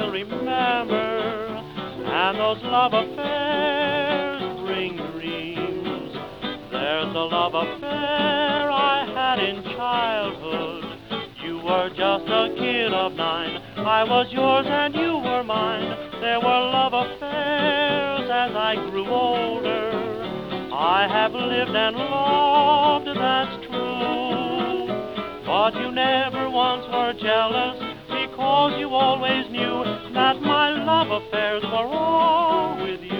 still remember, and those love affairs bring dreams. There's a love affair I had in childhood. You were just a kid of 9. I was yours and you were mine. There were love affairs as I grew older. I have lived and loved, that's true. But you never once were jealous, because you always knew that my love affairs were all with you.